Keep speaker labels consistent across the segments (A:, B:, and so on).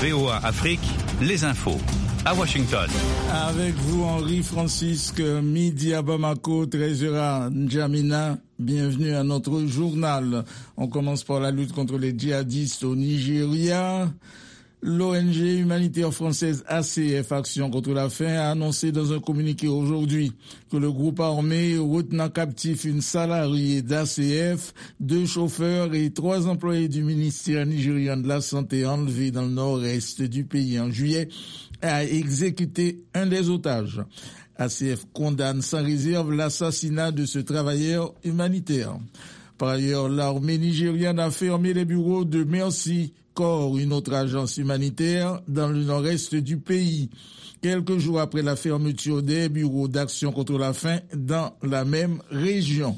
A: VOA Afrique, les infos. À Washington.
B: Avec vous, Henri-Francisque, midi à Bamako, 13h à N'Djamena. Bienvenue à notre journal. On commence par la lutte contre les djihadistes au Nigeria. L'ONG humanitaire française ACF, Action contre la faim, a annoncé dans un communiqué aujourd'hui que le groupe armé retenant captif une salariée d'ACF, 2 chauffeurs et 3 employés du ministère nigérian de la Santé enlevés dans le nord-est du pays en juillet a exécuté un des otages. ACF condamne sans réserve l'assassinat de ce travailleur humanitaire. Par ailleurs, l'armée nigériane a fermé les bureaux de Mercy Corps, une autre agence humanitaire dans le nord-est du pays, quelques jours après la fermeture des bureaux d'action contre la faim dans la même région.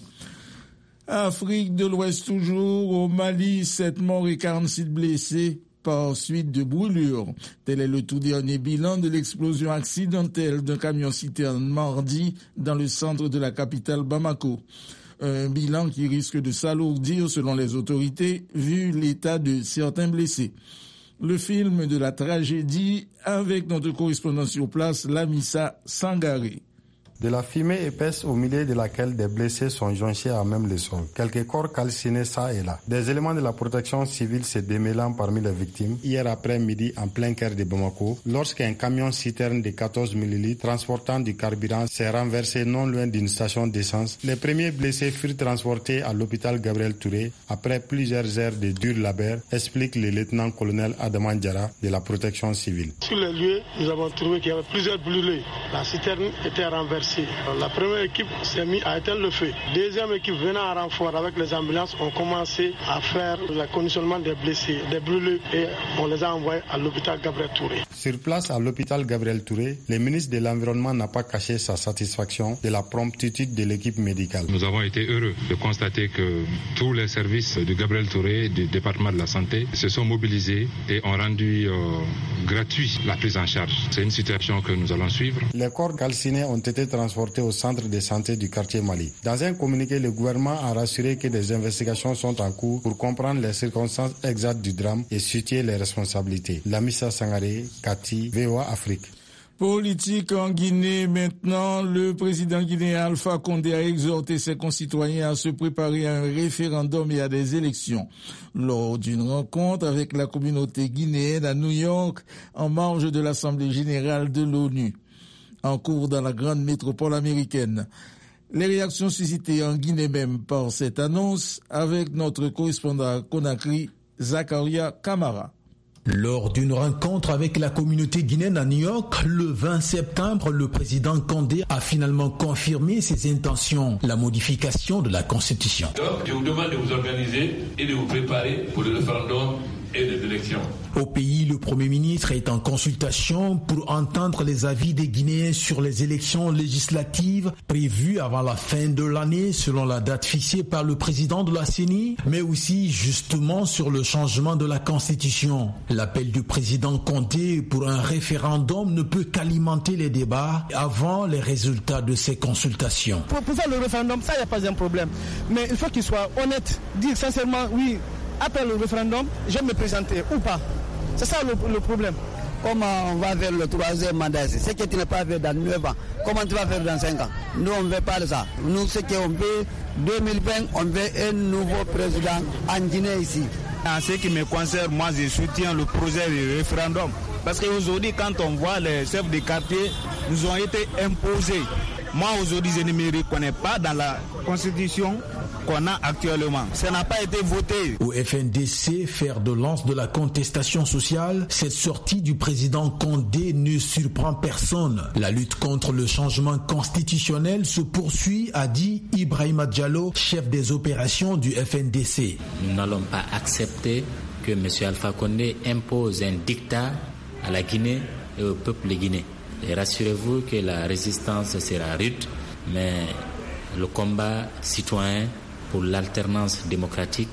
B: Afrique de l'Ouest toujours, au Mali, 7 morts et 46 blessés par suite de brûlures. Tel est le tout dernier bilan de l'explosion accidentelle d'un camion-citerne mardi dans le centre de la capitale Bamako. Un bilan qui risque de s'alourdir selon les autorités, vu l'état de certains blessés. Le film de la tragédie avec notre correspondant sur place, Lamissa Sangaré.
C: De la fumée épaisse au milieu de laquelle des blessés sont jonchés à même le sol. Quelques corps calcinés ça et là. Des éléments de la protection civile se démêlant parmi les victimes. Hier après-midi, en plein cœur de Bamako, lorsqu'un camion citerne de 14 millilitres transportant du carburant s'est renversé non loin d'une station d'essence, les premiers blessés furent transportés à l'hôpital Gabriel Touré après plusieurs heures de dur labeur, explique le lieutenant-colonel Adaman Diarra de la protection civile.
D: Sur les lieux, nous avons trouvé qu'il y avait plusieurs brûlés. La citerne était renversée. La première équipe s'est mise à éteindre le feu. Deuxième équipe venant en renfort avec les ambulances ont commencé à faire le conditionnement des blessés, des brûlés et on les a envoyés à l'hôpital Gabriel Touré.
C: Sur place à l'hôpital Gabriel Touré, le ministre de l'Environnement n'a pas caché sa satisfaction de la promptitude de l'équipe médicale.
E: Nous avons été heureux de constater que tous les services du Gabriel Touré, du département de la santé, se sont mobilisés et ont rendu gratuit la prise en charge. C'est une situation que nous allons suivre.
C: Les corps calcinés ont été transportés au centre de santé du quartier Mali. Dans un communiqué, le gouvernement a rassuré que des investigations sont en cours pour comprendre les circonstances exactes du drame et situer les responsabilités. Lamissa Sangaré, Kati, VOA Afrique.
B: Politique en Guinée maintenant, le président guinéen Alpha Condé a exhorté ses concitoyens à se préparer à un référendum et à des élections. Lors d'une rencontre avec la communauté guinéenne à New York, en marge de l'Assemblée générale de l'ONU, en cours dans la grande métropole américaine. Les réactions suscitées en Guinée même par cette annonce avec notre correspondant à Conakry, Zakaria Kamara.
F: Lors d'une rencontre avec la communauté guinéenne à New York, le 20 septembre, le président Condé a finalement confirmé ses intentions, la modification de la Constitution.
G: Donc, je vous demande de vous organiser et de vous préparer pour le référendum et les élections.
F: Au pays, le Premier ministre est en consultation pour entendre les avis des Guinéens sur les élections législatives prévues avant la fin de l'année selon la date fixée par le président de la CENI, mais aussi justement sur le changement de la Constitution. L'appel du président Condé pour un référendum ne peut qu'alimenter les débats avant les résultats de ces consultations.
H: Pour faire le référendum, ça, il n'y a pas un problème. Mais il faut qu'il soit honnête, dire sincèrement, oui, après le référendum, je vais me présenter ou pas. C'est ça le problème.
I: Comment on va faire le 3e mandat? Ce que tu n'as pas fait dans 9 ans, comment tu vas faire dans 5 ans? Nous, on ne veut pas de ça. Nous, ce qu'on veut, 2020, on veut un nouveau président en Guinée ici.
J: En ce qui me concerne, moi, je soutiens le projet de référendum. Parce qu'aujourd'hui, quand on voit les chefs de quartier, nous ont été imposés. Moi, aujourd'hui, je ne me reconnais pas dans la Constitution qu'on a actuellement. Ça n'a pas été voté.
F: Au FNDC, fer de lance de la contestation sociale, cette sortie du président Condé ne surprend personne. La lutte contre le changement constitutionnel se poursuit, a dit Ibrahima Diallo, chef des opérations du FNDC.
K: Nous n'allons pas accepter que M. Alpha Condé impose un dictat à la Guinée et au peuple guinéen. Et rassurez-vous que la résistance sera rude, mais le combat citoyen pour l'alternance démocratique,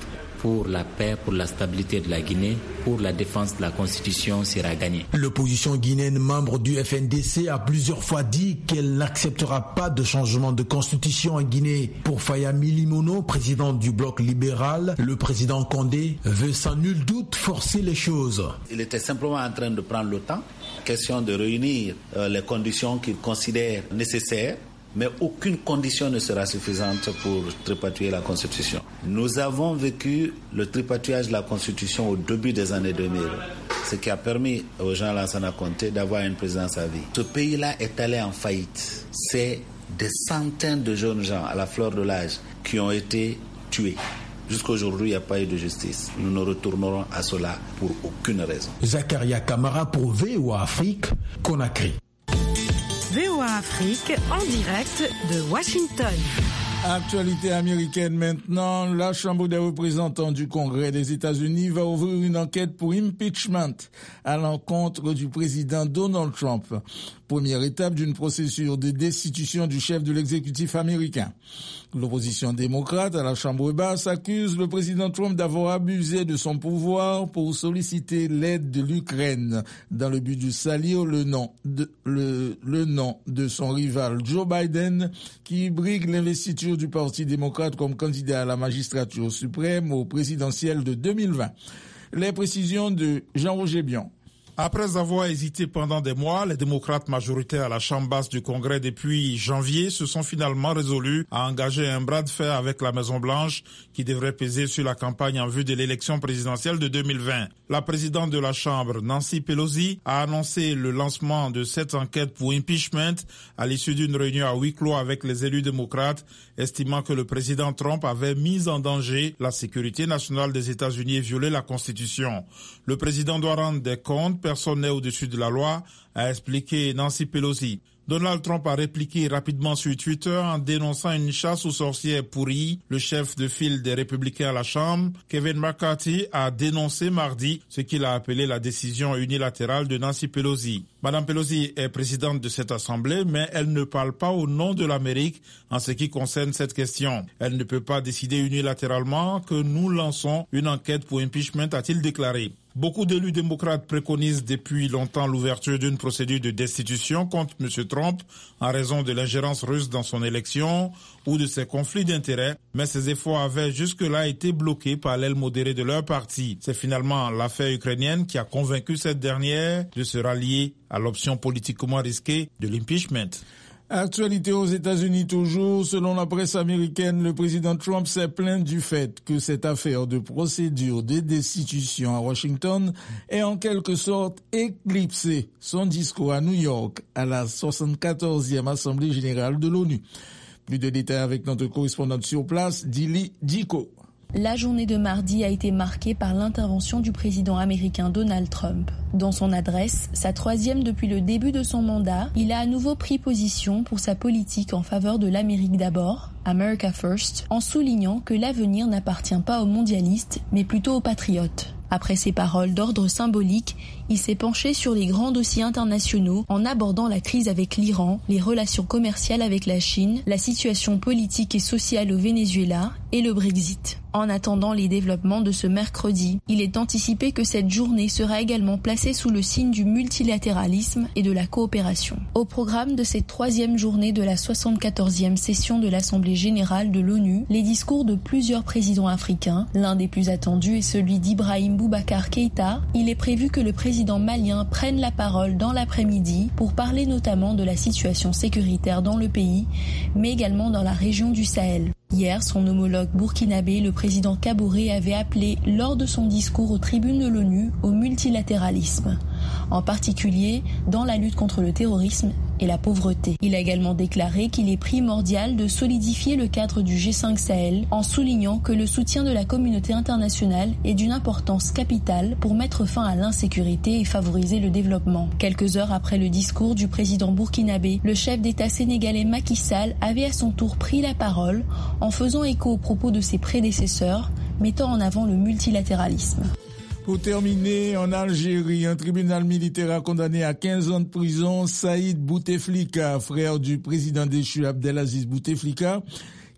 K: pour la paix, pour la stabilité de la Guinée, pour la défense de la Constitution sera gagnée.
F: L'opposition guinéenne, membre du FNDC, a plusieurs fois dit qu'elle n'acceptera pas de changement de constitution en Guinée. Pour Fayami Limono, président du bloc libéral, le président Condé veut sans nul doute forcer les choses.
L: Il était simplement en train de prendre le temps, question de réunir les conditions qu'il considère nécessaires. Mais aucune condition ne sera suffisante pour tripatouiller la Constitution. Nous avons vécu le tripatouillage de la Constitution au début des années 2000, ce qui a permis aux gens Lansana Conté d'avoir une présidence à vie. Ce pays-là est allé en faillite. C'est des centaines de jeunes gens à la fleur de l'âge qui ont été tués. Jusqu'à aujourd'hui, il n'y a pas eu de justice. Nous ne retournerons à cela pour aucune raison.
F: Zakaria Kamara pour VOA Afrique, Conakry.
M: VOA Afrique en direct de Washington.
B: Actualité américaine maintenant, la Chambre des représentants du Congrès des États-Unis va ouvrir une enquête pour impeachment à l'encontre du président Donald Trump. Première étape d'une procédure de destitution du chef de l'exécutif américain. L'opposition démocrate à la Chambre basse accuse le président Trump d'avoir abusé de son pouvoir pour solliciter l'aide de l'Ukraine dans le but de salir le nom de son rival Joe Biden qui brigue l'investiture du Parti démocrate comme candidat à la magistrature suprême au présidentiel de 2020. Les précisions de Jean-Roger Bion.
N: Après avoir hésité pendant des mois, les démocrates majoritaires à la Chambre basse du Congrès depuis janvier se sont finalement résolus à engager un bras de fer avec la Maison-Blanche qui devrait peser sur la campagne en vue de l'élection présidentielle de 2020. La présidente de la Chambre, Nancy Pelosi, a annoncé le lancement de cette enquête pour impeachment à l'issue d'une réunion à huis clos avec les élus démocrates, estimant que le président Trump avait mis en danger la sécurité nationale des États-Unis et violé la Constitution. Le président doit rendre des comptes. Personne n'est au-dessus de la loi, a expliqué Nancy Pelosi. Donald Trump a répliqué rapidement sur Twitter en dénonçant une chasse aux sorcières pourrie. Le chef de file des Républicains à la Chambre, Kevin McCarthy, a dénoncé mardi ce qu'il a appelé la décision unilatérale de Nancy Pelosi. Madame Pelosi est présidente de cette assemblée, mais elle ne parle pas au nom de l'Amérique en ce qui concerne cette question. Elle ne peut pas décider unilatéralement que nous lançons une enquête pour impeachment, a-t-il déclaré. Beaucoup d'élus démocrates préconisent depuis longtemps l'ouverture d'une procédure de destitution contre M. Trump en raison de l'ingérence russe dans son élection ou de ses conflits d'intérêts, mais ces efforts avaient jusque-là été bloqués par l'aile modérée de leur parti. C'est finalement l'affaire ukrainienne qui a convaincu cette dernière de se rallier à l'option politiquement risquée de l'impeachment.
B: Actualité aux États-Unis toujours. Selon la presse américaine, le président Trump s'est plaint du fait que cette affaire de procédure de destitution à Washington ait en quelque sorte éclipsé son discours à New York à la 74e Assemblée générale de l'ONU. Plus de détails avec notre correspondante sur place, Dili Diko.
O: La journée de mardi a été marquée par l'intervention du président américain Donald Trump. Dans son adresse, sa troisième depuis le début de son mandat, il a à nouveau pris position pour sa politique en faveur de l'Amérique d'abord, America First, en soulignant que l'avenir n'appartient pas aux mondialistes, mais plutôt aux patriotes. Après ces paroles d'ordre symbolique, il s'est penché sur les grands dossiers internationaux en abordant la crise avec l'Iran, les relations commerciales avec la Chine, la situation politique et sociale au Venezuela et le Brexit. En attendant les développements de ce mercredi, il est anticipé que cette journée sera également placée sous le signe du multilatéralisme et de la coopération. Au programme de cette troisième journée de la 74e session de l'Assemblée générale de l'ONU, les discours de plusieurs présidents africains, l'un des plus attendus est celui d'Ibrahim Boubacar Keïta. Il est prévu que le président malien prenne la parole dans l'après-midi pour parler notamment de la situation sécuritaire dans le pays, mais également dans la région du Sahel. Hier, son homologue burkinabé, le président Kaboré, avait appelé lors de son discours aux tribunes de l'ONU au multilatéralisme, en particulier dans la lutte contre le terrorisme et la pauvreté. Il a également déclaré qu'il est primordial de solidifier le cadre du G5 Sahel en soulignant que le soutien de la communauté internationale est d'une importance capitale pour mettre fin à l'insécurité et favoriser le développement. Quelques heures après le discours du président burkinabé, le chef d'État sénégalais Macky Sall avait à son tour pris la parole en faisant écho aux propos de ses prédécesseurs, mettant en avant le multilatéralisme.
B: Pour terminer, en Algérie, un tribunal militaire a condamné à 15 ans de prison Saïd Bouteflika, frère du président déchu Abdelaziz Bouteflika,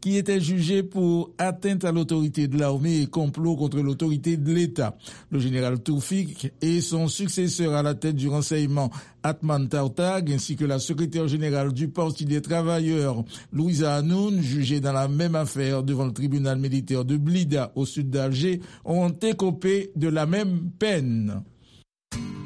B: qui étaient jugés pour atteinte à l'autorité de l'armée et complot contre l'autorité de l'État. Le général Toufik et son successeur à la tête du renseignement, Atman Tautag, ainsi que la secrétaire générale du Parti des travailleurs, Louisa Hanoun, jugée dans la même affaire devant le tribunal militaire de Blida au sud d'Alger, ont écopé de la même peine.